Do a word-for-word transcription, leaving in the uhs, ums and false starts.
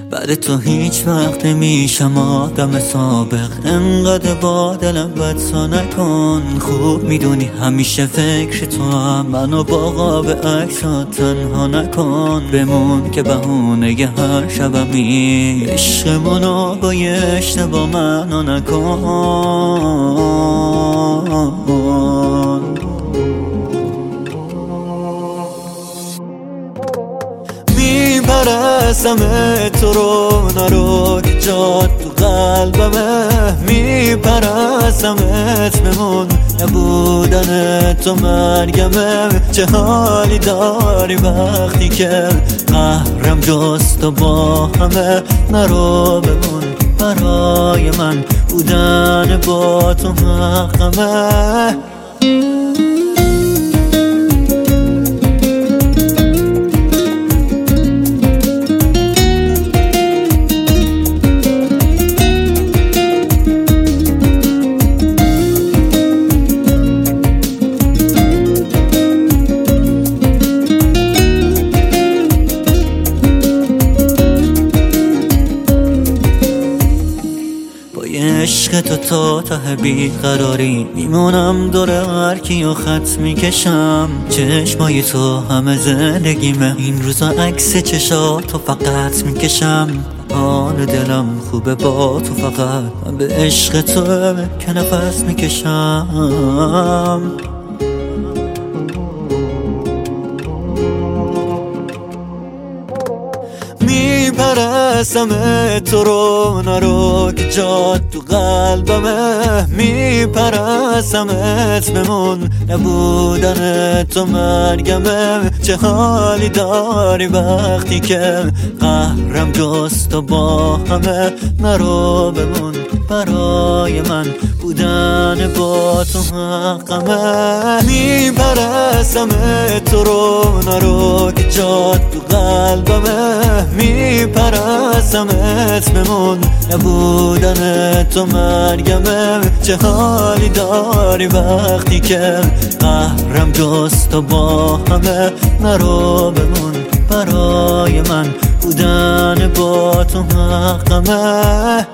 بعد تو هیچ وقت نمیشم آدم سابق. انقدر با دلم بدسا نکن. خوب میدونی همیشه فکر تو هم. منو با قاب عکسات تنها نکن. بمون که بهونه ی هر شبمی. عشقمونو با یه اشتباه منو نکن. میپرستم تو رو نرو که جات تو قلبمه. میپرستمت بمون نبودن تو مرگمه. چه حالی داری وقتی که قهرم جست و با همه. نرو بمون برای من بودن با تو حقمه. عشق تو تا ته بیقراری. میمونم دور هر کیو خط میکشم. چشمای تو همه زندگیمه. این روزا عکس چشاتو فقط میکشم. حال دلم خوبه با تو فقط. من به عشق تو که نفس میکشم. میپرستم تو رو نرو که جات تو قلبمه. میپرستمت بمون نبودن تو مرگمه. چه حالی داری وقتی که قهرم جست و با همه. نرو بمون برای من بودن با تو حقمه. میپرستم تو رو نرو که جات تو قلبمه. میپرستمت بمون نبودن تو مرگمه. چه حالی داری وقتی که قهرم جست و با همه. نرو بمون برای من بودن با تو حقمه.